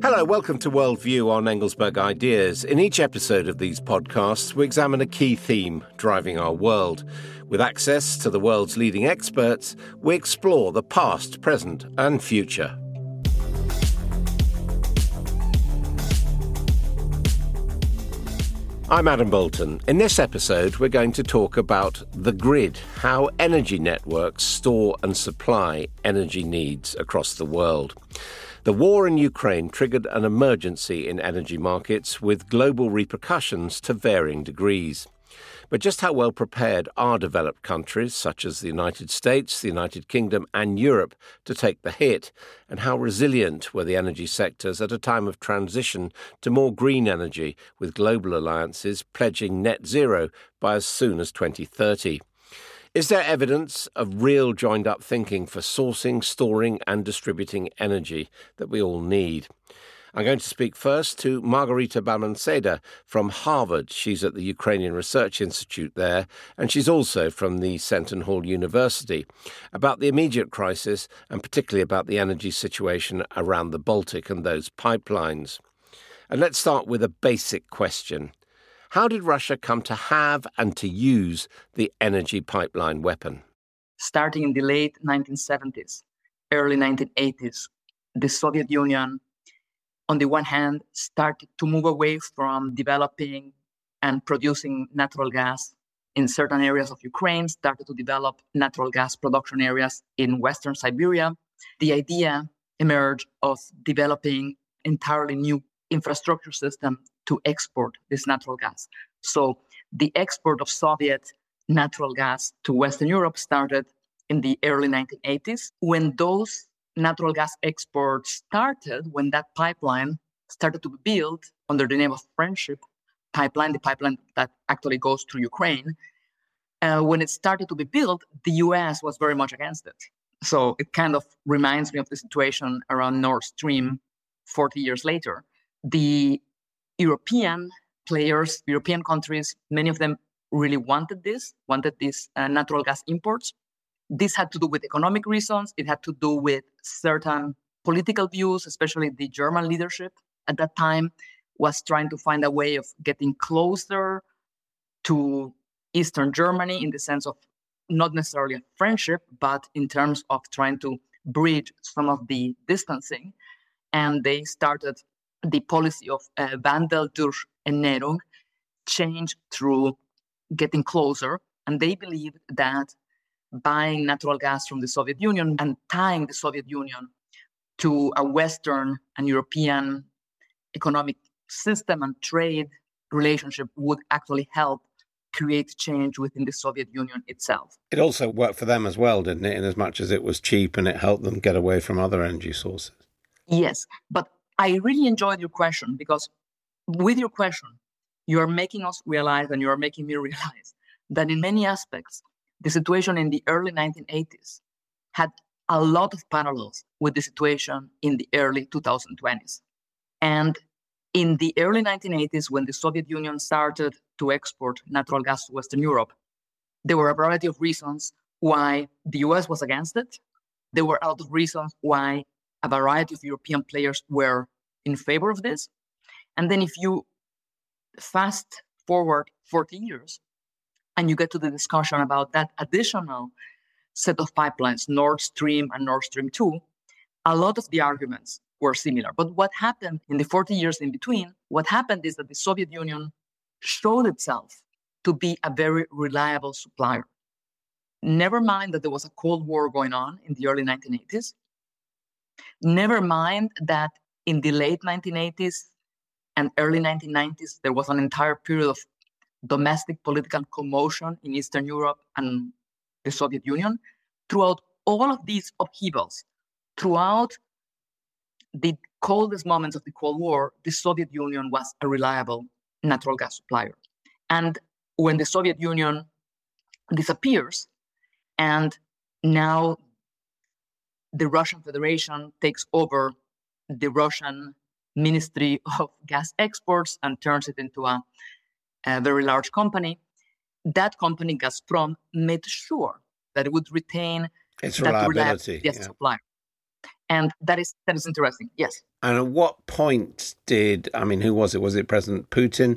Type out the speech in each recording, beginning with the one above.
Hello, welcome to Worldview on Engelsberg Ideas. In each episode of these podcasts, we examine a key theme driving our world. With access to the world's leading experts, we explore the past, present, and future. I'm Adam Bolton. In this episode, we're going to talk about the grid, how energy networks store and supply energy needs across the world. The war in Ukraine triggered an emergency in energy markets with global repercussions to varying degrees. But just how well prepared are developed countries such as the United States, the United Kingdom and Europe to take the hit? And how resilient were the energy sectors at a time of transition to more green energy, with global alliances pledging net zero by as soon as 2030? Is there evidence of real joined-up thinking for sourcing, storing and distributing energy that we all need? I'm going to speak first to Margarita Balmaceda from Harvard. She's at the Ukrainian Research Institute there, and she's also from the Seton Hall University, about the immediate crisis and particularly about the energy situation around the Baltic and those pipelines. And let's start with a basic question. How did Russia come to have and to use the energy pipeline weapon? Starting in the late 1970s, early 1980s, the Soviet Union, on the one hand, started to move away from developing and producing natural gas in certain areas of Ukraine, started to develop natural gas production areas in Western Siberia. The idea emerged of developing entirely new infrastructure system to export this natural gas. So the export of Soviet natural gas to Western Europe started in the early 1980s. When those natural gas exports started, when that pipeline started to be built under the name of Friendship Pipeline, the pipeline that actually goes through Ukraine, when it started to be built, the US was very much against it. So it kind of reminds me of the situation around Nord Stream 40 years later. The European players, European countries, many of them really wanted these natural gas imports. This had to do with economic reasons. It had to do with certain political views, especially the German leadership at that time was trying to find a way of getting closer to Eastern Germany in the sense of not necessarily a friendship, but in terms of trying to bridge some of the distancing. And they started the policy of Wandel durch Erneuerung, change through getting closer. And they believed that buying natural gas from the Soviet Union and tying the Soviet Union to a Western and European economic system and trade relationship would actually help create change within the Soviet Union itself. It also worked for them as well, didn't it? In as much as it was cheap and it helped them get away from other energy sources. Yes, but I really enjoyed your question because with your question, you are making us realize and you are making me realize that in many aspects, the situation in the early 1980s had a lot of parallels with the situation in the early 2020s. And in the early 1980s, when the Soviet Union started to export natural gas to Western Europe, there were a variety of reasons why the US was against it. There were a lot of reasons why a variety of European players were in favor of this. And then if you fast forward 40 years and you get to the discussion about that additional set of pipelines, Nord Stream and Nord Stream 2, a lot of the arguments were similar. But what happened in the 40 years in between, what happened is that the Soviet Union showed itself to be a very reliable supplier. Never mind that there was a Cold War going on in the early 1980s. Never mind that in the late 1980s and early 1990s, there was an entire period of domestic political commotion in Eastern Europe and the Soviet Union. Throughout all of these upheavals, throughout the coldest moments of the Cold War, the Soviet Union was a reliable natural gas supplier. And when the Soviet Union disappears and now the Russian Federation takes over the Russian Ministry of Gas Exports and turns it into a very large company, that company, Gazprom, made sure that it would retain its reliability as a supplier. And that is interesting, yes. And at what point who was it? Was it President Putin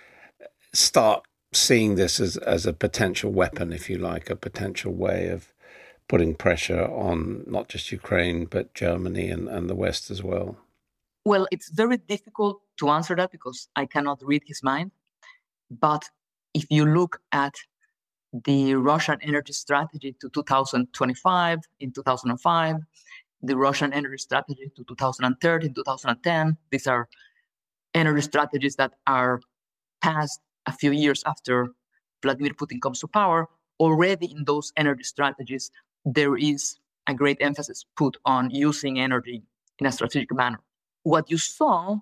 start seeing this as a potential weapon, if you like, a potential way of putting pressure on not just Ukraine, but Germany and the West as well? Well, it's very difficult to answer that because I cannot read his mind. But if you look at the Russian energy strategy to 2025 in 2005, the Russian energy strategy to 2030 in 2010, these are energy strategies that are passed a few years after Vladimir Putin comes to power. Already in those energy strategies, there is a great emphasis put on using energy in a strategic manner. What you saw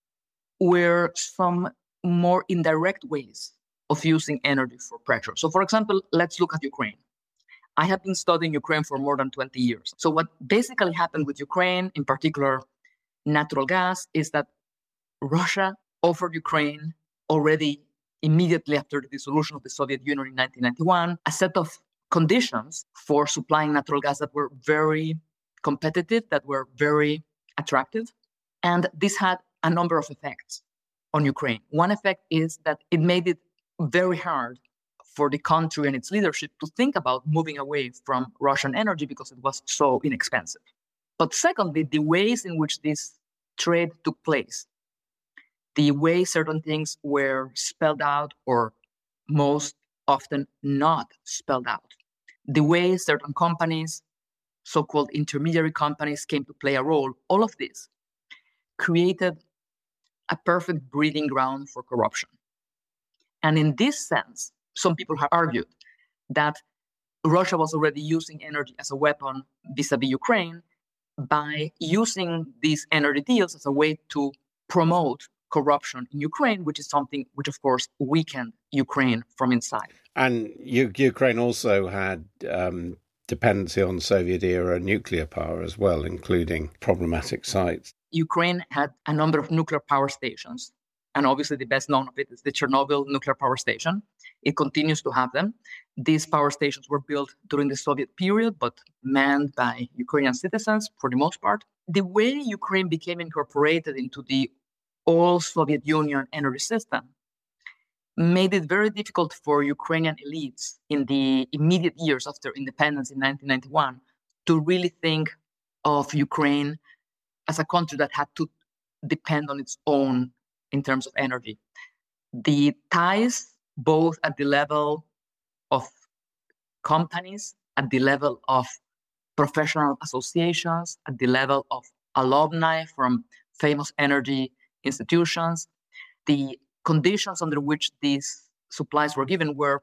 were some more indirect ways of using energy for pressure. So, for example, let's look at Ukraine. I have been studying Ukraine for more than 20 years. So what basically happened with Ukraine, in particular natural gas, is that Russia offered Ukraine already immediately after the dissolution of the Soviet Union in 1991, a set of conditions for supplying natural gas that were very competitive, that were very attractive. And this had a number of effects on Ukraine. One effect is that it made it very hard for the country and its leadership to think about moving away from Russian energy because it was so inexpensive. But secondly, the ways in which this trade took place, the way certain things were spelled out or most often not spelled out, the way certain companies, so-called intermediary companies, came to play a role, all of this created a perfect breeding ground for corruption. And in this sense, some people have argued that Russia was already using energy as a weapon vis-a-vis Ukraine by using these energy deals as a way to promote corruption in Ukraine, which is something which, of course, weakened Ukraine from inside. And Ukraine also had dependency on Soviet-era nuclear power as well, including problematic sites. Ukraine had a number of nuclear power stations. And obviously, the best known of it is the Chernobyl nuclear power station. It continues to have them. These power stations were built during the Soviet period, but manned by Ukrainian citizens for the most part. The way Ukraine became incorporated into the all Soviet Union energy system made it very difficult for Ukrainian elites in the immediate years after independence in 1991 to really think of Ukraine as a country that had to depend on its own in terms of energy. The ties, both at the level of companies, at the level of professional associations, at the level of alumni from famous energy institutions, the conditions under which these supplies were given were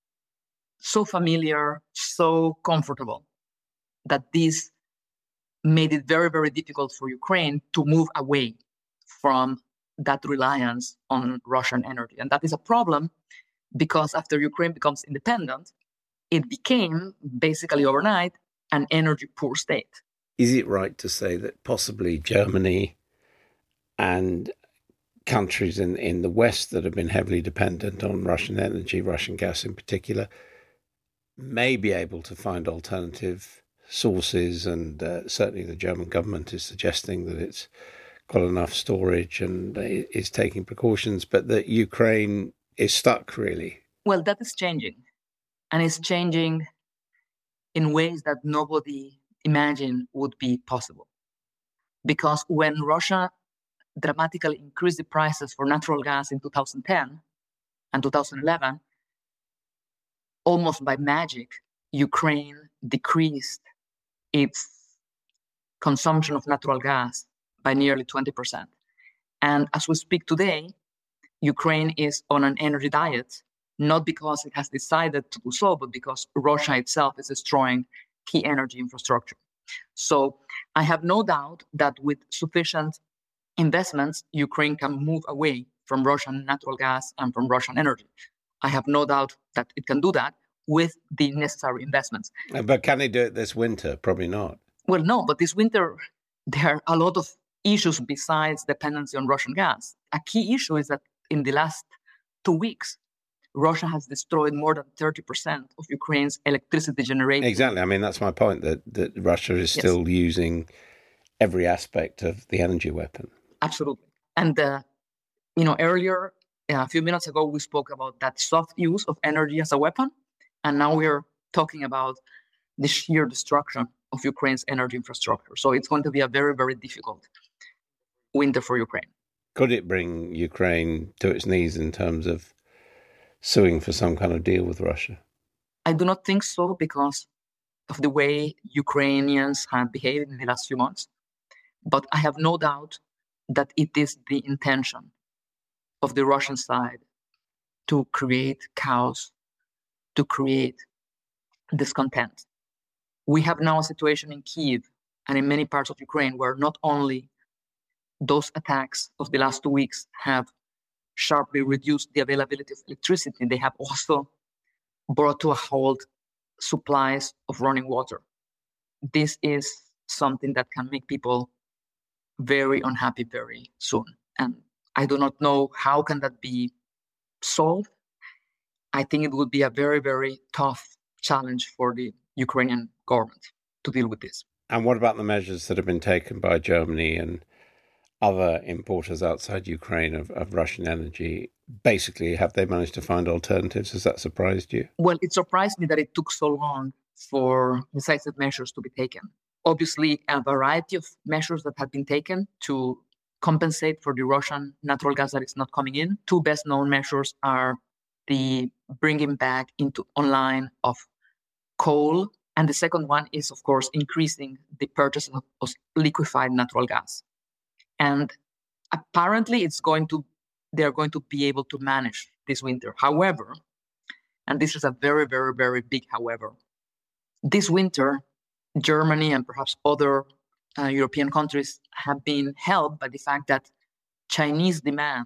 so familiar, so comfortable, that this made it very, very difficult for Ukraine to move away from that reliance on Russian energy. And that is a problem because after Ukraine becomes independent, it became basically overnight an energy poor state. Is it right to say that possibly Germany and countries in the West that have been heavily dependent on Russian energy, Russian gas in particular, may be able to find alternative sources? And certainly the German government is suggesting that it's got enough storage and is taking precautions, but that Ukraine is stuck, really. Well, that is changing. And it's changing in ways that nobody imagined would be possible. Because when Russia dramatically increased the prices for natural gas in 2010 and 2011, almost by magic, Ukraine decreased its consumption of natural gas by nearly 20%. And as we speak today, Ukraine is on an energy diet, not because it has decided to do so, but because Russia itself is destroying key energy infrastructure. So I have no doubt that with sufficient investments, Ukraine can move away from Russian natural gas and from Russian energy. I have no doubt that it can do that with the necessary investments. But can they do it this winter? Probably not. Well, no, but this winter, there are a lot of issues besides dependency on Russian gas. A key issue is that in the last 2 weeks, Russia has destroyed more than 30% of Ukraine's electricity generation. Exactly. I mean, that's my point, that Russia is still using every aspect of the energy weapon. Absolutely. And, earlier, a few minutes ago, we spoke about that soft use of energy as a weapon. And now we're talking about the sheer destruction of Ukraine's energy infrastructure. So it's going to be a very, very difficult winter for Ukraine. Could it bring Ukraine to its knees in terms of suing for some kind of deal with Russia? I do not think so, because of the way Ukrainians have behaved in the last few months. But I have no doubt that it is the intention of the Russian side to create chaos, to create discontent. We have now a situation in Kyiv and in many parts of Ukraine where not only those attacks of the last 2 weeks have sharply reduced the availability of electricity, they have also brought to a halt supplies of running water. This is something that can make people very unhappy very soon. And I do not know how can that be solved. I think it would be a very, very tough challenge for the Ukrainian government to deal with this. And what about the measures that have been taken by Germany and other importers outside Ukraine of Russian energy? Basically, have they managed to find alternatives? Has that surprised you? Well, it surprised me that it took so long for decisive measures to be taken. Obviously, a variety of measures that have been taken to compensate for the Russian natural gas that is not coming in. Two best-known measures are the bringing back into online of coal, and the second one is, of course, increasing the purchase of liquefied natural gas. And apparently, they're going to be able to manage this winter. However, and this is a very, very, very big however, this winter, Germany and perhaps other European countries have been helped by the fact that Chinese demand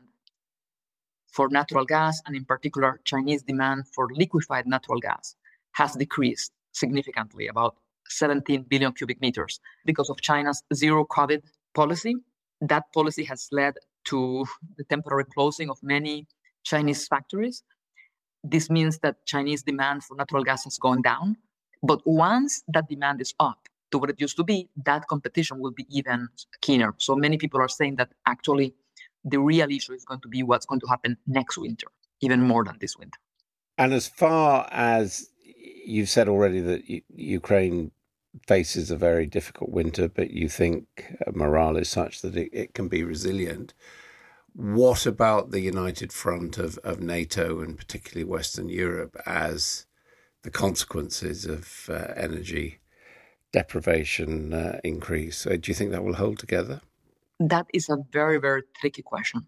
for natural gas, and in particular Chinese demand for liquefied natural gas, has decreased significantly, about 17 billion cubic meters, because of China's zero COVID policy. That policy has led to the temporary closing of many Chinese factories. This means that Chinese demand for natural gas has gone down. But once that demand is up to what it used to be, that competition will be even keener. So many people are saying that actually the real issue is going to be what's going to happen next winter, even more than this winter. And as far as you've said already that Ukraine faces a very difficult winter, but you think morale is such that it can be resilient. What about the united front of NATO and particularly Western Europe as the consequences of energy deprivation increase? Do you think that will hold together? That is a very, very tricky question.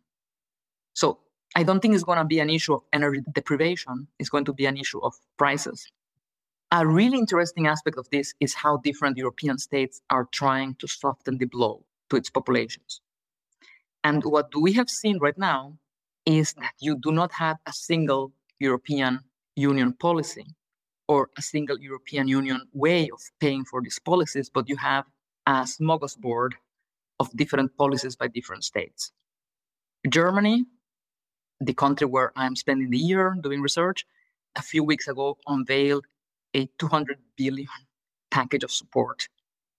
So I don't think it's going to be an issue of energy deprivation. It's going to be an issue of prices. A really interesting aspect of this is how different European states are trying to soften the blow to its populations. And what we have seen right now is that you do not have a single European Union policy or a single European Union way of paying for these policies, but you have a smorgasbord of different policies by different states. Germany, the country where I'm spending the year doing research, a few weeks ago unveiled a 200 billion package of support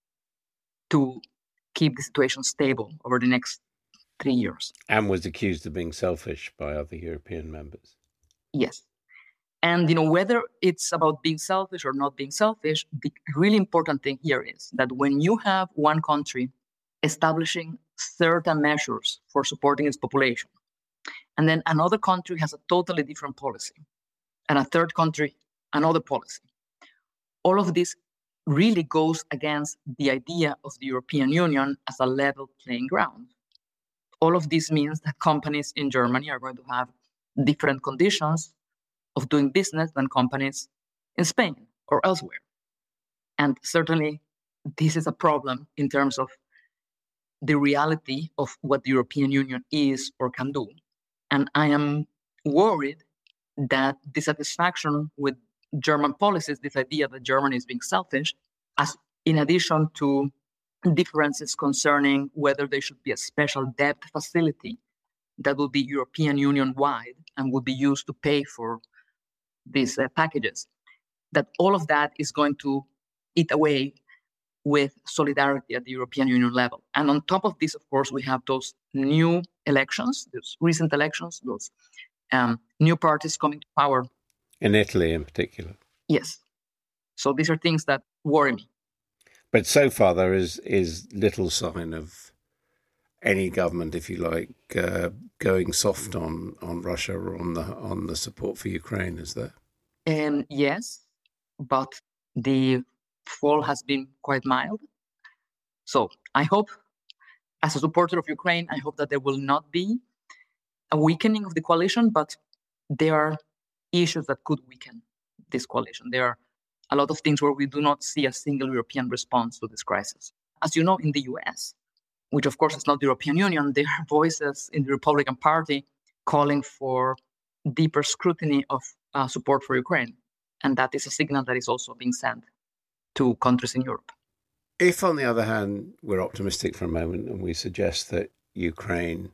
to keep the situation stable over the next 3 years. And was accused of being selfish by other European members. Yes. And, whether it's about being selfish or not being selfish, the really important thing here is that when you have one country establishing certain measures for supporting its population, and then another country has a totally different policy, and a third country, another policy, all of this really goes against the idea of the European Union as a level playing ground. All of this means that companies in Germany are going to have different conditions of doing business than companies in Spain or elsewhere. And certainly, this is a problem in terms of the reality of what the European Union is or can do. And I am worried that dissatisfaction with German policies, this idea that Germany is being selfish, as in addition to differences concerning whether there should be a special debt facility that will be European Union-wide and will be used to pay for these packages, that all of that is going to eat away with solidarity at the European Union level. And on top of this, of course, we have those new elections, those recent elections, those new parties coming to power. In Italy in particular. Yes. So these are things that worry me. But so far there is little sign of any government, if you like, going soft on Russia or on the support for Ukraine, is there? Yes, but the fall has been quite mild. So I hope, as a supporter of Ukraine, I hope that there will not be a weakening of the coalition, but there are issues that could weaken this coalition. There are a lot of things where we do not see a single European response to this crisis. As you know, in the US, which of course is not the European Union, there are voices in the Republican Party calling for deeper scrutiny of support for Ukraine. And that is a signal that is also being sent to countries in Europe. If, on the other hand, we're optimistic for a moment and we suggest that Ukraine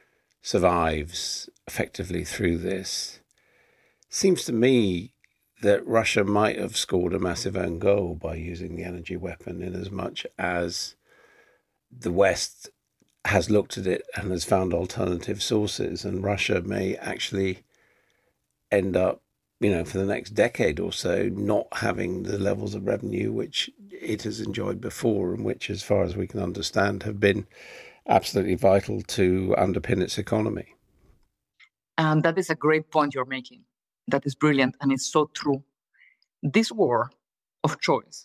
survives effectively through this, seems to me that Russia might have scored a massive own goal by using the energy weapon, in as much as the West has looked at it and has found alternative sources, and Russia may actually end up, for the next decade or so, not having the levels of revenue which it has enjoyed before, and which, as far as we can understand, have been absolutely vital to underpin its economy. And that is a great point you're making. That is brilliant, and it's so true. This war of choice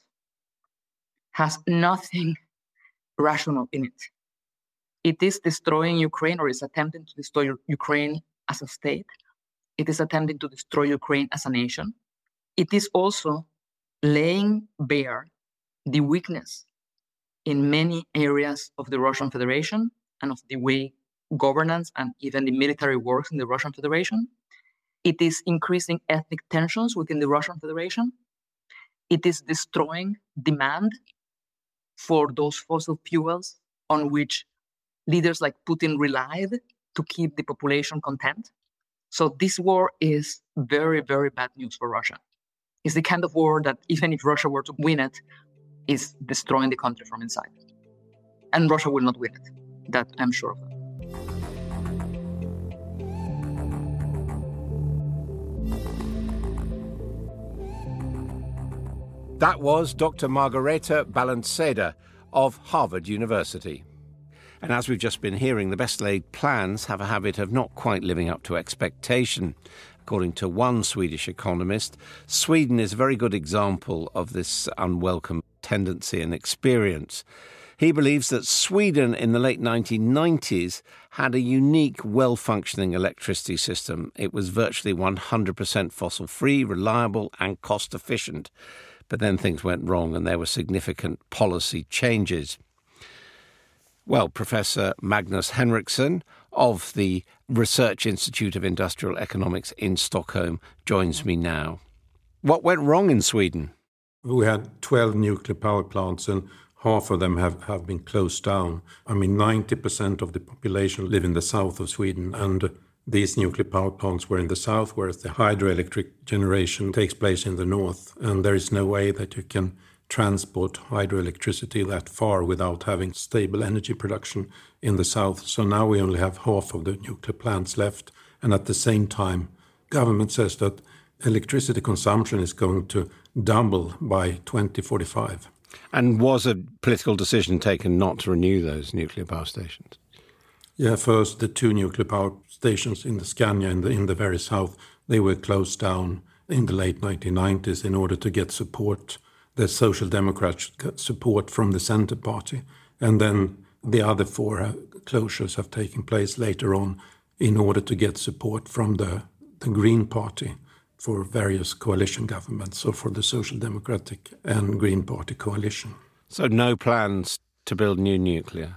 has nothing rational in it. It is destroying Ukraine, or is attempting to destroy Ukraine as a state. It is attempting to destroy Ukraine as a nation. It is also laying bare the weakness in many areas of the Russian Federation and of the way governance and even the military works in the Russian Federation. It is increasing ethnic tensions within the Russian Federation. It is destroying demand for those fossil fuels on which leaders like Putin relied to keep the population content. So this war is very, very bad news for Russia. It's the kind of war that, even if Russia were to win it, is destroying the country from inside. And Russia will not win it. That I'm sure of. That was Dr. Margareta Balmaceda of Harvard University. And as we've just been hearing, the best laid plans have a habit of not quite living up to expectation. According to one Swedish economist, Sweden is a very good example of this unwelcome tendency and experience. He believes that Sweden in the late 1990s had a unique, well-functioning electricity system. It was virtually 100% fossil-free, reliable and cost-efficient. But then things went wrong and there were significant policy changes. Well, Professor Magnus Henriksson of the Research Institute of Industrial Economics in Stockholm joins me now. What went wrong in Sweden? We had 12 nuclear power plants and half of them have been closed down. 90% of the population live in the south of Sweden, and these nuclear power plants were in the south, whereas the hydroelectric generation takes place in the north. And there is no way that you can transport hydroelectricity that far without having stable energy production in the south. So now we only have half of the nuclear plants left. And at the same time, government says that electricity consumption is going to double by 2045. And was a political decision taken not to renew those nuclear power stations? Yeah, first the two nuclear power stations in the Scania in the very south, they were closed down in the late 1990s in order to get support, the Social Democrats support from the Centre Party. And then the other four closures have taken place later on in order to get support from the Green Party for various coalition governments, so for the Social Democratic and Green Party coalition. So no plans to build new nuclear?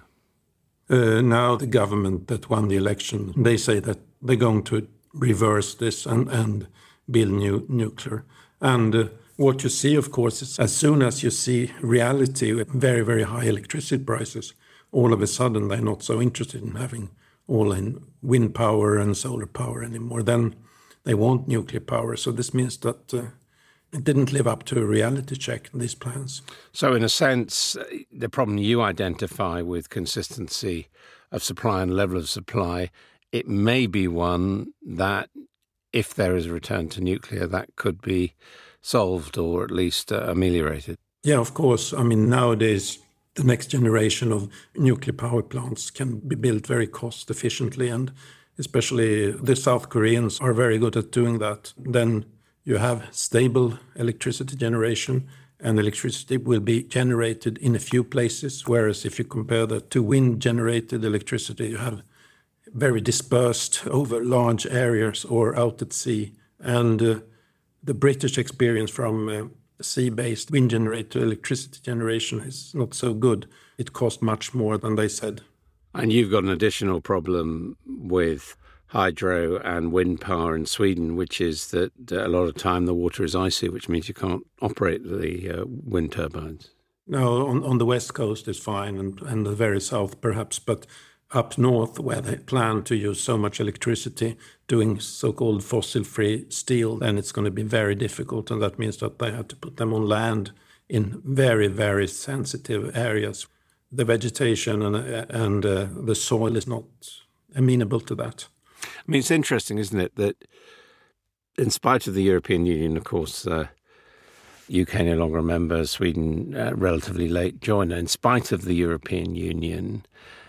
Now the government that won the election, they say that they're going to reverse this and build new nuclear. And what you see, of course, is as soon as you see reality with very, very high electricity prices, all of a sudden they're not so interested in having all in wind power and solar power anymore. Then they want nuclear power. So this means that it didn't live up to a reality check, these plans. So in a sense, the problem you identify with consistency of supply and level of supply, it may be one that if there is a return to nuclear, that could be solved or at least ameliorated. Yeah, of course. I mean, nowadays, the next generation of nuclear power plants can be built very cost efficiently, and especially the South Koreans are very good at doing that. Then you have stable electricity generation, and electricity will be generated in a few places, whereas if you compare that to wind-generated electricity, you have very dispersed over large areas or out at sea. And the British experience from sea-based wind-generated electricity generation is not so good. It costs much more than they said. And you've got an additional problem with hydro and wind power in Sweden, which is that a lot of time the water is icy, which means you can't operate the wind turbines. No, on the west coast is fine, and the very south perhaps, but up north, where they plan to use so much electricity doing so-called fossil-free steel, then it's going to be very difficult, and that means that they have to put them on land in very, very sensitive areas. The vegetation and the soil is not amenable to that. I mean, it's interesting, isn't it, that in spite of the European Union, of course, UK no longer a member, Sweden relatively late joiner, in spite of the European Union,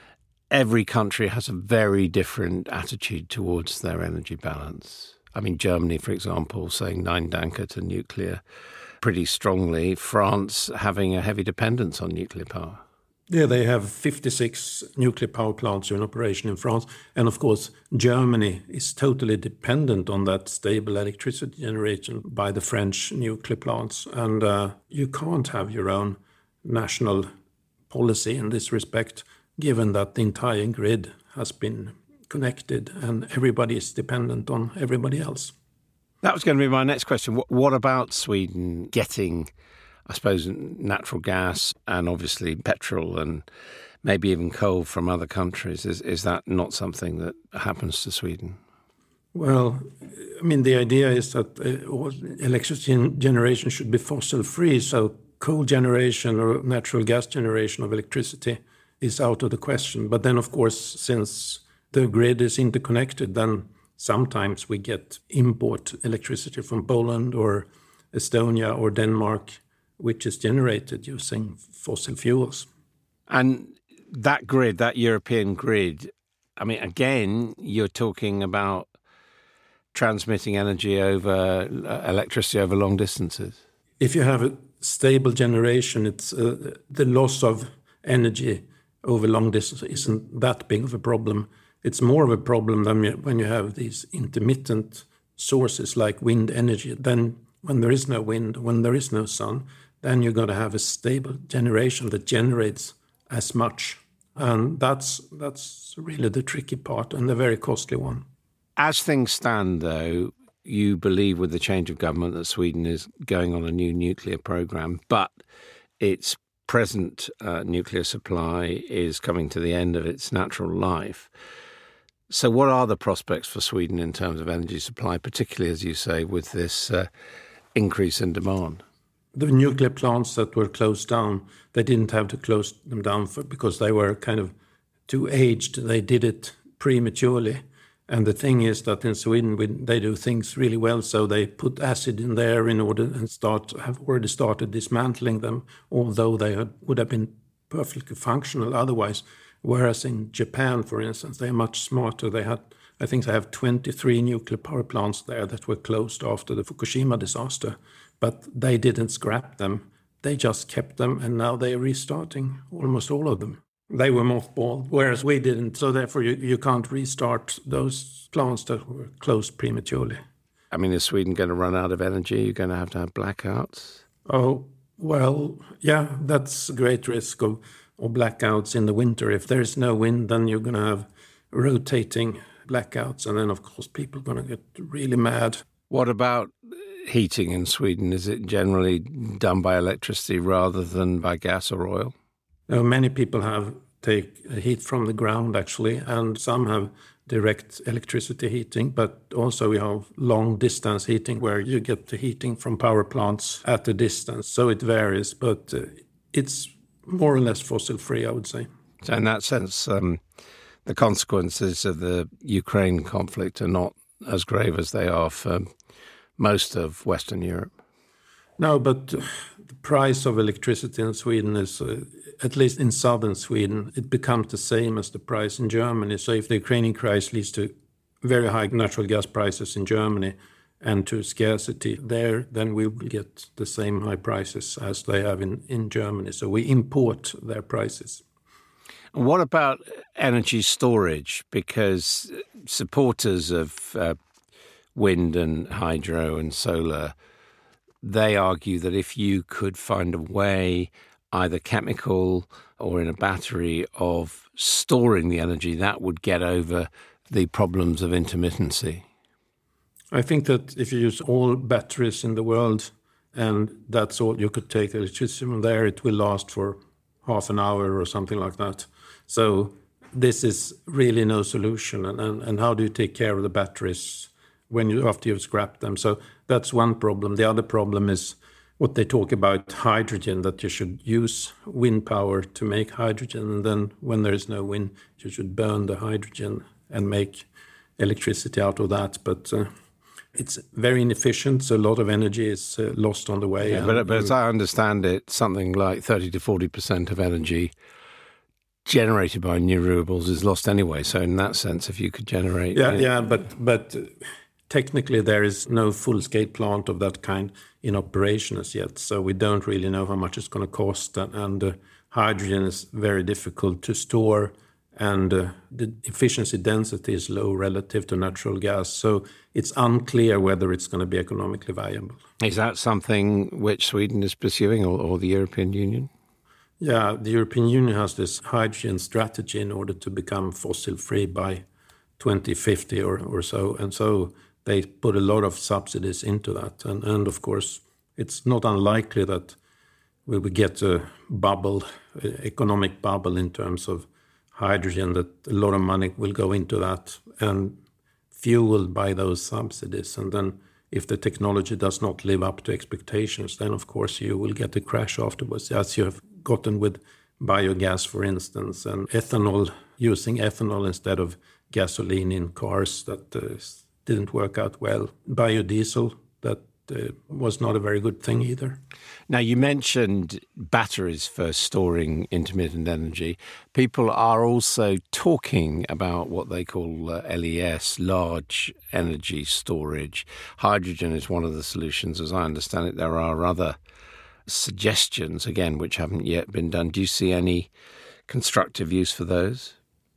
every country has a very different attitude towards their energy balance. I mean, Germany, for example, saying Nein Danke to nuclear pretty strongly. France having a heavy dependence on nuclear power. Yeah, they have 56 nuclear power plants in operation in France. And of course, Germany is totally dependent on that stable electricity generation by the French nuclear plants. And you can't have your own national policy in this respect, given that the entire grid has been connected and everybody is dependent on everybody else. That was going to be my next question. What about Sweden getting, I suppose, natural gas and obviously petrol and maybe even coal from other countries? Is that not something that happens to Sweden? Well, I mean, the idea is that electricity generation should be fossil-free, so coal generation or natural gas generation of electricity is out of the question. But then, of course, since the grid is interconnected, then sometimes we get import electricity from Poland or Estonia or Denmark, which is generated using fossil fuels. And that grid, that European grid, I mean, again, you're talking about transmitting energy over electricity over long distances. If you have a stable generation, it's the loss of energy over long distance isn't that big of a problem. It's more of a problem than when you have these intermittent sources like wind energy. Then when there is no wind, when there is no sun, then you're going to have a stable generation that generates as much. And that's really the tricky part and the very costly one. As things stand, though, you believe with the change of government that Sweden is going on a new nuclear program, but its present nuclear supply is coming to the end of its natural life. So what are the prospects for Sweden in terms of energy supply, particularly, as you say, with this increase in demand? The nuclear plants that were closed down, they didn't have to close them down because they were kind of too aged. They did it prematurely. And the thing is that in Sweden, they do things really well. So they put acid in there in order and have already started dismantling them, although they would have been perfectly functional otherwise. Whereas in Japan, for instance, they're much smarter. I think they have 23 nuclear power plants there that were closed after the Fukushima disaster. But they didn't scrap them. They just kept them, and now they're restarting almost all of them. They were mothballed, whereas we didn't. So therefore, you can't restart those plants that were closed prematurely. I mean, is Sweden going to run out of energy? You're going to have blackouts? Oh, well, yeah, that's a great risk of blackouts in the winter. If there's no wind, then you're going to have rotating blackouts. And then, of course, people are going to get really mad. What about heating in Sweden? Is it generally done by electricity rather than by gas or oil? Many people have take heat from the ground, actually, and some have direct electricity heating, but also we have long-distance heating where you get the heating from power plants at a distance. So it varies, but it's more or less fossil-free, I would say. So in that sense, the consequences of the Ukraine conflict are not as grave as they are for most of Western Europe. No, but the price of electricity in Sweden is, at least in southern Sweden, it becomes the same as the price in Germany. So if the Ukrainian crisis leads to very high natural gas prices in Germany and to scarcity there, then we will get the same high prices as they have in Germany. So we import their prices. What about energy storage? Because supporters of wind and hydro and solar, they argue that if you could find a way, either chemical or in a battery, of storing the energy, that would get over the problems of intermittency. I think that if you use all batteries in the world and that's all you could take electricity from there, it will last for half an hour or something like that. So this is really no solution. And how do you take care of the batteries after you've scrapped them? So that's one problem. The other problem is what they talk about hydrogen, that you should use wind power to make hydrogen. And then when there is no wind, you should burn the hydrogen and make electricity out of that. But it's very inefficient, so a lot of energy is lost on the way. Yeah, but as I understand it, something like 30 to 40% of energy generated by renewables is lost anyway. So in that sense, if you could generate... But technically there is no full-scale plant of that kind in operation as yet. So we don't really know how much it's going to cost. And hydrogen is very difficult to store. And the efficiency density is low relative to natural gas. So it's unclear whether it's going to be economically viable. Is that something which Sweden is pursuing or the European Union? Yeah, the European Union has this hydrogen strategy in order to become fossil-free by 2050 or so. And so they put a lot of subsidies into that. And of course, it's not unlikely that we will get a bubble, economic bubble in terms of hydrogen, that a lot of money will go into that and fueled by those subsidies. And then if the technology does not live up to expectations, then of course you will get a crash afterwards, as you have gotten with biogas, for instance, and ethanol, using ethanol instead of gasoline in cars that didn't work out well. Biodiesel, that was not a very good thing either. Now, you mentioned batteries for storing intermittent energy. People are also talking about what they call LES, large energy storage. Hydrogen is one of the solutions. As I understand it, there are other suggestions, again, which haven't yet been done. Do you see any constructive use for those?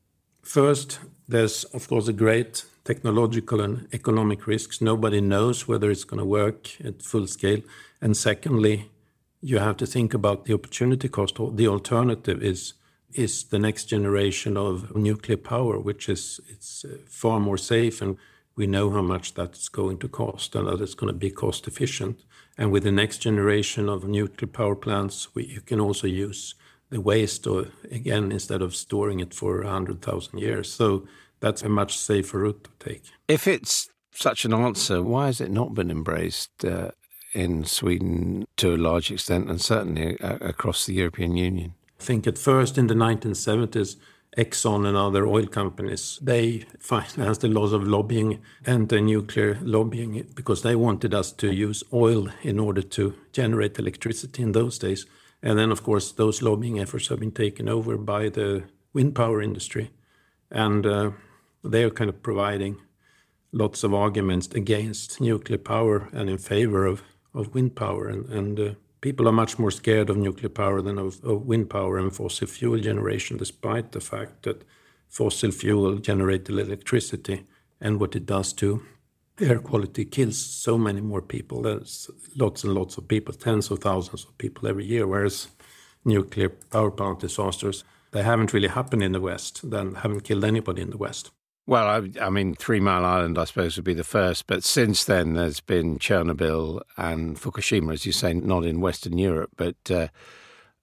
First, there's, of course, a great technological and economic risks. Nobody knows whether it's going to work at full scale. And secondly, you have to think about the opportunity cost. The alternative is the next generation of nuclear power, which is far more safe, and we know how much that's going to cost and that it's going to be cost efficient. And with the next generation of nuclear power plants, you can also use the waste, again, instead of storing it for 100,000 years. So that's a much safer route to take. If it's such an answer, why has it not been embraced in Sweden to a large extent, and certainly across the European Union? I think at first in the 1970s, Exxon and other oil companies, they financed a lot of lobbying, anti-nuclear lobbying, because they wanted us to use oil in order to generate electricity in those days. And then, of course, those lobbying efforts have been taken over by the wind power industry. And they are kind of providing lots of arguments against nuclear power and in favor of wind power. And people are much more scared of nuclear power than of wind power and fossil fuel generation, despite the fact that fossil fuel generated electricity and what it does to air quality kills so many more people. There's lots and lots of people, tens of thousands of people every year, whereas nuclear power plant disasters, they haven't really happened in the West, then haven't killed anybody in the West. Well, I mean, 3 Mile Island, I suppose, would be the first. But since then, there's been Chernobyl and Fukushima, as you say, not in Western Europe, but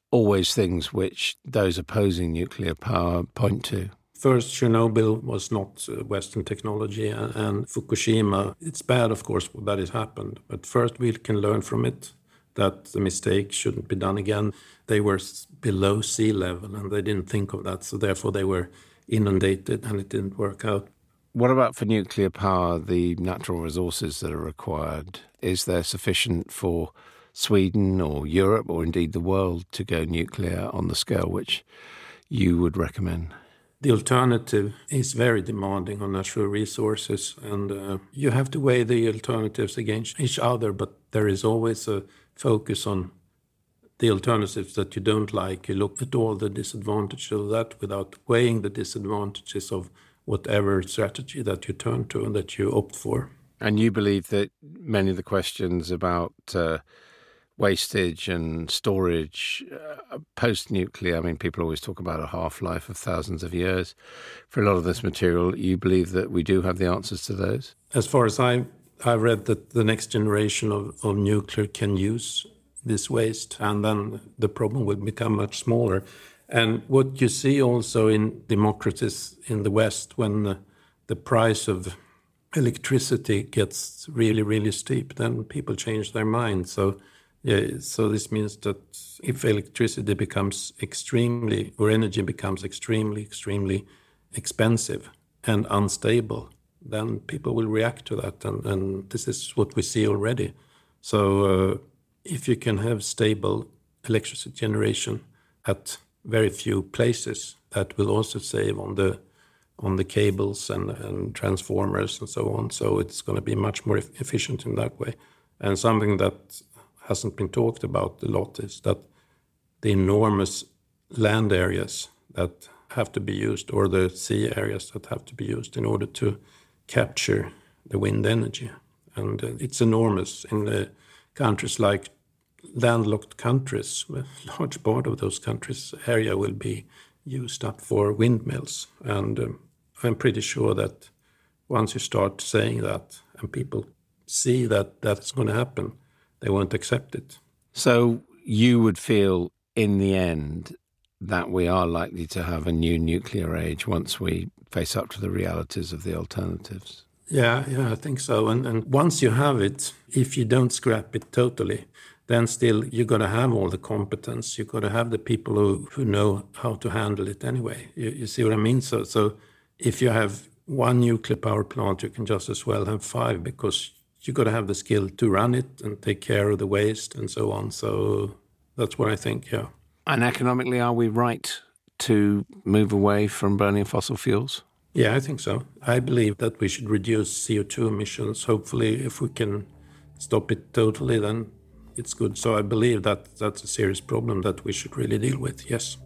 always things which those opposing nuclear power point to? First, Chernobyl was not Western technology, and Fukushima, it's bad, of course, that it happened. But first, we can learn from it that the mistake shouldn't be done again. They were below sea level, and they didn't think of that. So therefore, they were inundated, and it didn't work out. What about for nuclear power, the natural resources that are required? Is there sufficient for Sweden or Europe or indeed the world to go nuclear on the scale which you would recommend? The alternative is very demanding on natural resources, and you have to weigh the alternatives against each other, but there is always a focus on the alternatives that you don't like. You look at all the disadvantages of that without weighing the disadvantages of whatever strategy that you turn to and that you opt for. And you believe that many of the questions about wastage and storage post-nuclear, I mean, people always talk about a half-life of thousands of years. For a lot of this material, you believe that we do have the answers to those? As far as I read that the next generation of nuclear can use this waste, and then the problem will become much smaller. And what you see also in democracies in the West, when the price of electricity gets really, really steep, then people change their mind. So this means that if electricity becomes energy becomes extremely expensive and unstable, then people will react to that. And this is what we see already. So if you can have stable electricity generation at very few places, that will also save on the cables and transformers and so on. So it's going to be much more efficient in that way. And something that hasn't been talked about a lot is that the enormous land areas that have to be used, or the sea areas that have to be used in order to capture the wind energy. And it's enormous in the countries like landlocked countries. A large part of those countries' area will be used up for windmills. And I'm pretty sure that once you start saying that and people see that that's going to happen, they won't accept it. So you would feel in the end that we are likely to have a new nuclear age once we face up to the realities of the alternatives? Yeah, I think so. And once you have it, if you don't scrap it totally, then still you've got to have all the competence. You've got to have the people who know how to handle it anyway. You see what I mean? So if you have one nuclear power plant, you can just as well have 5, because you've got to have the skill to run it and take care of the waste and so on. So that's what I think, yeah. And economically, are we right to move away from burning fossil fuels? Yeah, I think so. I believe that we should reduce CO2 emissions. Hopefully, if we can stop it totally, then it's good. So I believe that that's a serious problem that we should really deal with, yes.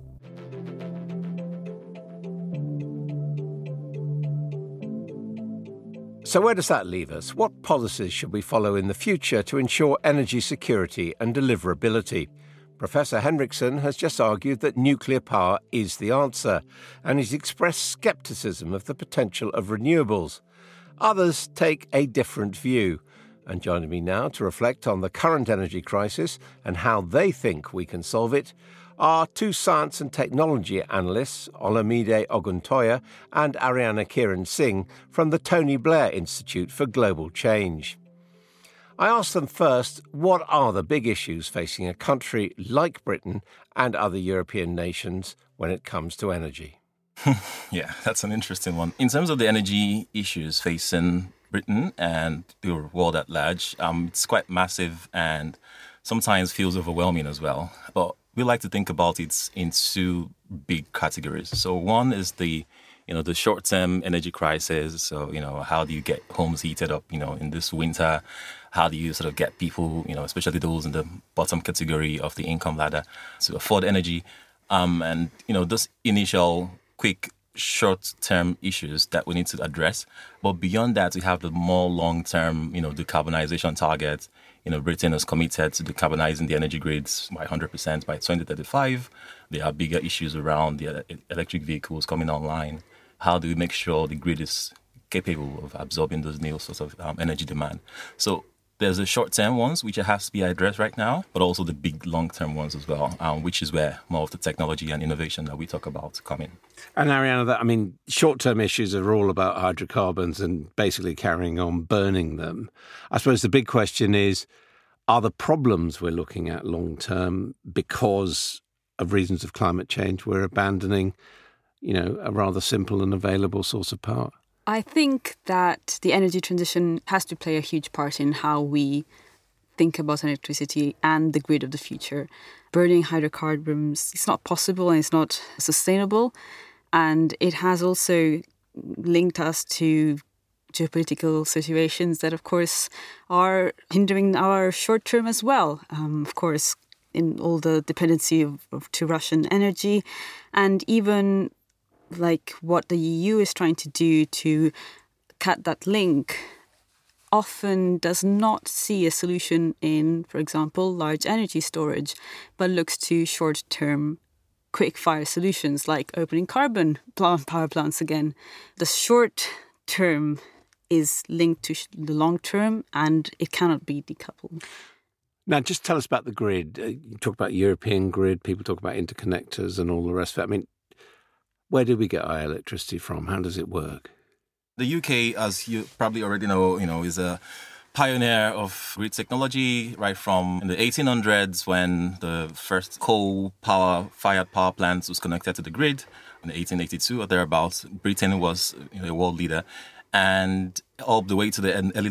So where does that leave us? What policies should we follow in the future to ensure energy security and deliverability? Professor Henriksson has just argued that nuclear power is the answer, and he's expressed scepticism of the potential of renewables. Others take a different view. And joining me now to reflect on the current energy crisis and how they think we can solve it are 2 science and technology analysts, Olamide Oguntoya and Ariana Kiran-Singh from the Tony Blair Institute for Global Change. I asked them first, what are the big issues facing a country like Britain and other European nations when it comes to energy? Yeah, that's an interesting one. In terms of the energy issues facing Britain and the world at large, it's quite massive and sometimes feels overwhelming as well. But we like to think about it in 2 big categories. So one is the short-term energy crisis. So, how do you get homes heated up, in this winter? How do you sort of get people, especially those in the bottom category of the income ladder, to afford energy? And those initial quick short-term issues that we need to address. But beyond that, we have the more long-term, decarbonization targets. Britain is committed to decarbonizing the energy grids by 100% by 2035. There are bigger issues around the electric vehicles coming online. How do we make sure the grid is capable of absorbing those new sorts of energy demand? So There's the short-term ones, which has to be addressed right now, but also the big long-term ones as well, which is where more of the technology and innovation that we talk about come in. And Arianna, short-term issues are all about hydrocarbons and basically carrying on burning them. I suppose the big question is, are the problems we're looking at long-term because of reasons of climate change we're abandoning, a rather simple and available source of power? I think that the energy transition has to play a huge part in how we think about electricity and the grid of the future. Burning hydrocarbons is not possible and it's not sustainable. And it has also linked us to geopolitical situations that, of course, are hindering our short term as well. Of course, in all the dependency to Russian energy, and even like what the EU is trying to do to cut that link often does not see a solution in, for example, large energy storage, but looks to short-term quick-fire solutions like opening carbon power plants again. The short term is linked to the long term and it cannot be decoupled. Now, just tell us about the grid. You talk about European grid, people talk about interconnectors and all the rest of it. Where do we get our electricity from? How does it work? The UK, as you probably already know, is a pioneer of grid technology right from in the 1800s when the first coal-fired power plants was connected to the grid. In 1882 or thereabouts, Britain was a world leader. And all the way to the early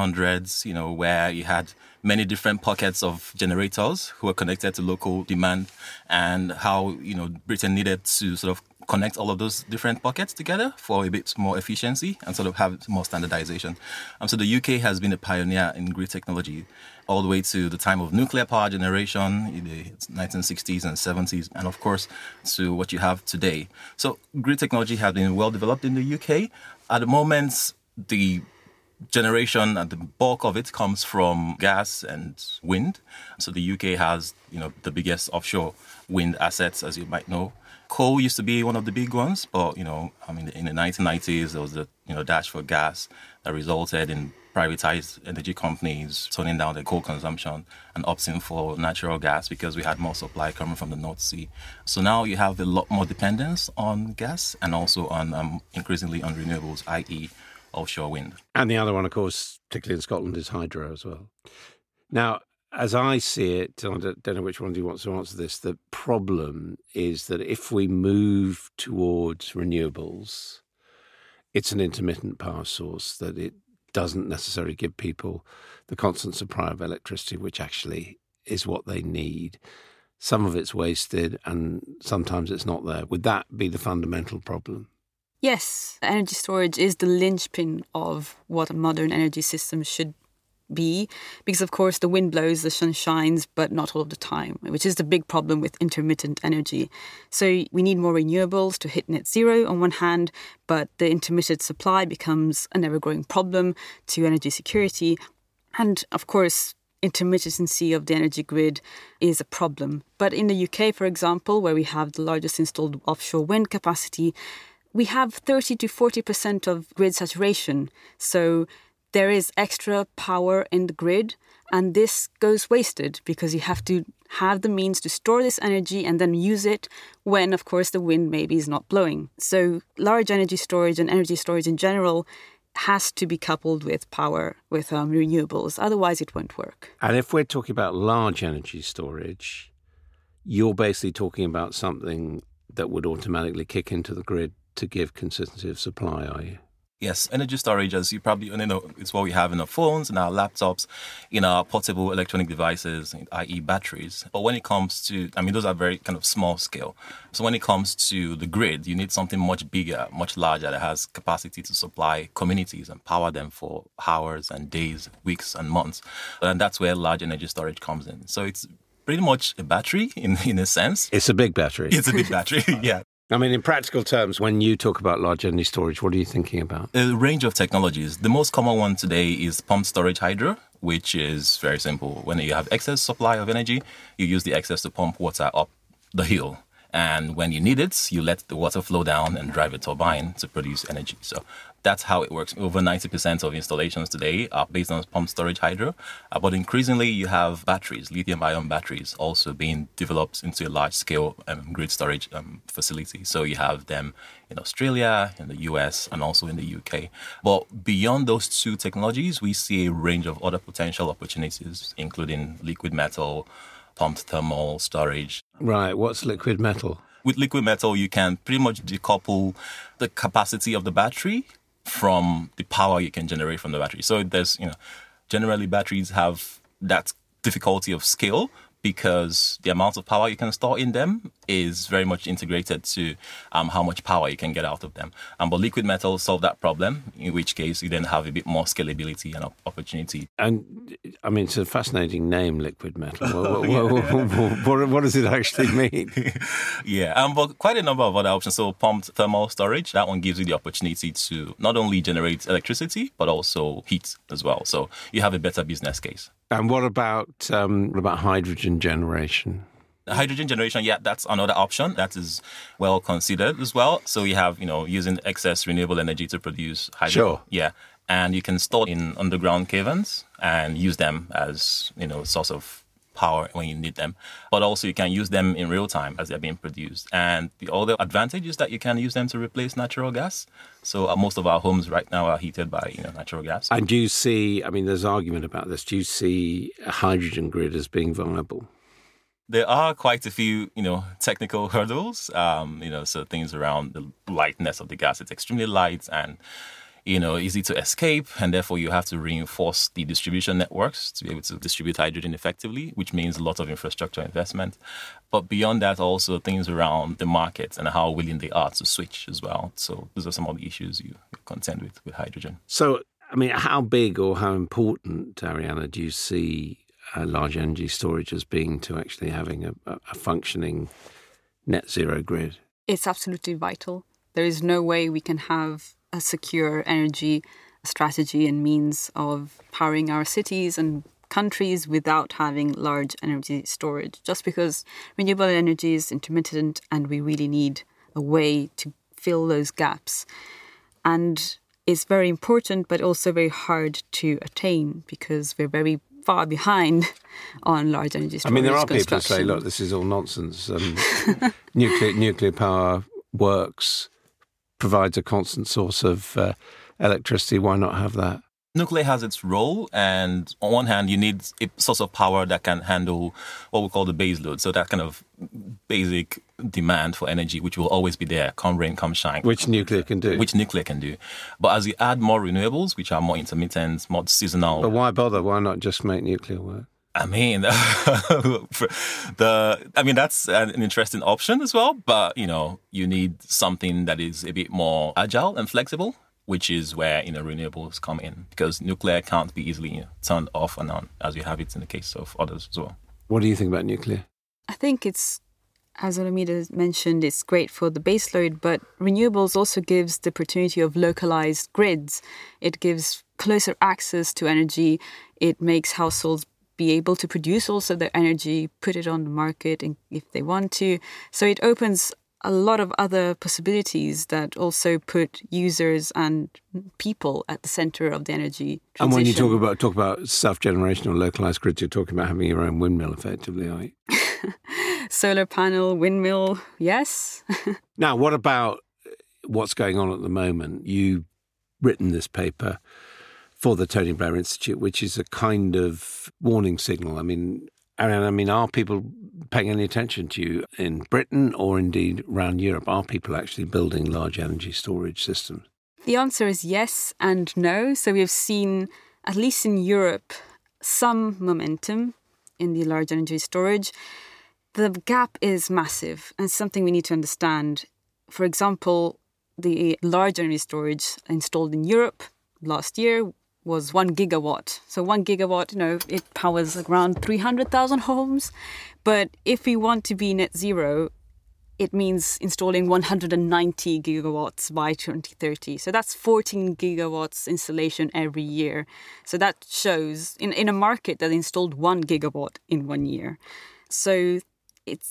1900s, where you had many different pockets of generators who were connected to local demand, and how, Britain needed to sort of connect all of those different pockets together for a bit more efficiency and sort of have more standardization. So the UK has been a pioneer in grid technology all the way to the time of nuclear power generation in the 1960s and 70s, and of course to what you have today. So grid technology has been well developed in the UK. At the moment, the generation and the bulk of it comes from gas and wind. So the UK has, the biggest offshore wind assets, as you might know. Coal used to be one of the big ones, but, in the 1990s, there was the, dash for gas that resulted in privatized energy companies toning down their coal consumption and opting for natural gas because we had more supply coming from the North Sea. So now you have a lot more dependence on gas and also on increasingly on renewables, i.e. offshore wind. And the other one, of course, particularly in Scotland, is hydro as well. Now, as I see it, I don't know which one of you wants to answer this, the problem is that if we move towards renewables, it's an intermittent power source, that it doesn't necessarily give people the constant supply of electricity, which actually is what they need. Some of it's wasted and sometimes it's not there. Would that be the fundamental problem? Yes, energy storage is the linchpin of what a modern energy system should be, because of course the wind blows, the sun shines, but not all of the time, which is the big problem with intermittent energy. So we need more renewables to hit net zero on one hand, but the intermittent supply becomes an ever-growing problem to energy security. And of course, intermittency of the energy grid is a problem. But in the UK, for example, where we have the largest installed offshore wind capacity, we have 30 to 40% of grid saturation. So there is extra power in the grid, and this goes wasted because you have to have the means to store this energy and then use it when, of course, the wind maybe is not blowing. So large energy storage and energy storage in general has to be coupled with power, with renewables. Otherwise, it won't work. And if we're talking about large energy storage, you're basically talking about something that would automatically kick into the grid to give consistency of supply, are you? Yes, energy storage, as you probably know, it's what we have in our phones, in our laptops, in our portable electronic devices, i.e. batteries. But when it comes to, those are very kind of small scale. So when it comes to the grid, you need something much bigger, much larger that has capacity to supply communities and power them for hours and days, weeks and months. And that's where large energy storage comes in. So it's pretty much a battery in a sense. It's a big battery. It's a big battery, yeah. In practical terms, when you talk about large energy storage, what are you thinking about? A range of technologies. The most common one today is pumped storage hydro, which is very simple. When you have excess supply of energy, you use the excess to pump water up the hill. And when you need it, you let the water flow down and drive a turbine to produce energy. So that's how it works. Over 90% of installations today are based on pumped storage hydro. But increasingly, you have batteries, lithium-ion batteries, also being developed into a large-scale grid storage facility. So you have them in Australia, in the US, and also in the UK. But beyond those two technologies, we see a range of other potential opportunities, including liquid metal, pumped thermal storage. Right. What's liquid metal? With liquid metal, you can pretty much decouple the capacity of the battery from the power you can generate from the battery. So there's, generally batteries have that difficulty of scale because the amount of power you can store in them is very much integrated to how much power you can get out of them. But liquid metal solve that problem, in which case you then have a bit more scalability and opportunity. And I mean, it's a fascinating name, liquid metal. What does it actually mean? Yeah, but quite a number of other options. So pumped thermal storage, that one gives you the opportunity to not only generate electricity, but also heat as well. So you have a better business case. And what about hydrogen generation? Hydrogen generation, yeah, that's another option that is well considered as well. So you have, using excess renewable energy to produce hydrogen. Sure. Yeah. And you can store in underground caverns and use them as, a source of power when you need them. But also you can use them in real time as they're being produced. And the other advantage is that you can use them to replace natural gas. So most of our homes right now are heated by, natural gas. And do you see, there's argument about this, do you see a hydrogen grid as being viable? There are quite a few, technical hurdles, so things around the lightness of the gas. It's extremely light and, easy to escape. And therefore, you have to reinforce the distribution networks to be able to distribute hydrogen effectively, which means a lot of infrastructure investment. But beyond that, also things around the market and how willing they are to switch as well. So those are some of the issues you contend with hydrogen. So, how big or how important, Arianna, do you see large energy storage as being to actually having a functioning net zero grid? It's absolutely vital. There is no way we can have a secure energy strategy and means of powering our cities and countries without having large energy storage, just because renewable energy is intermittent and we really need a way to fill those gaps. And it's very important, but also very hard to attain because we're very far behind on large energy storage. There are people who say, look, this is all nonsense. Nuclear power works, provides a constant source of electricity. Why not have that? Nuclear has its role, and on one hand, you need a source of power that can handle what we call the base load. So that kind of basic demand for energy, which will always be there, come rain, come shine. Which nuclear can do. But as you add more renewables, which are more intermittent, more seasonal. But why bother? Why not just make nuclear work? That's an interesting option as well. But, you need something that is a bit more agile and flexible, which is where, renewables come in. Because nuclear can't be easily turned off and on, as you have it in the case of others as well. What do you think about nuclear? I think it's, as Olumide mentioned, it's great for the baseload, but renewables also gives the opportunity of localized grids. It gives closer access to energy. It makes households be able to produce also their energy, put it on the market if they want to. So it opens a lot of other possibilities that also put users and people at the center of the energy transition. And when you talk about self-generation or localized grids, you're talking about having your own windmill, effectively, are you? Solar panel, windmill, yes. Now, what about what's going on at the moment? You've written this paper for the Tony Blair Institute, which is a kind of warning signal. Are people paying any attention to you in Britain or indeed around Europe? Are people actually building large energy storage systems? The answer is yes and no. So we have seen, at least in Europe, some momentum in the large energy storage. The gap is massive and something we need to understand. For example, the large energy storage installed in Europe last year was 1 gigawatt. So 1 gigawatt, it powers around 300,000 homes. But if we want to be net zero, it means installing 190 gigawatts by 2030. So that's 14 gigawatts installation every year. So that shows in a market that installed 1 gigawatt in 1 year. So it's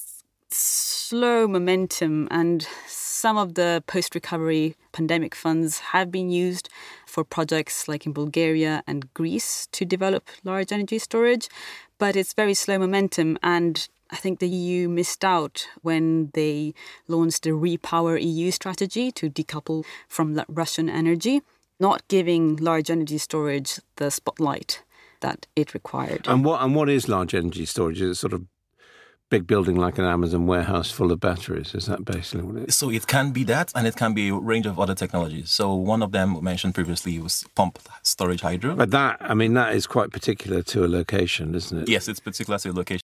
slow momentum, and some of the post-recovery pandemic funds have been used for projects like in Bulgaria and Greece to develop large energy storage, but it's very slow momentum, and I think the EU missed out when they launched the Repower EU strategy to decouple from Russian energy, not giving large energy storage the spotlight that it required. And what is large energy storage? Is it sort of big building like an Amazon warehouse full of batteries? Is that basically what it is? So it can be that, and it can be a range of other technologies. So one of them mentioned previously was pumped storage hydro. But that is quite particular to a location, isn't it? Yes, it's particular to a location.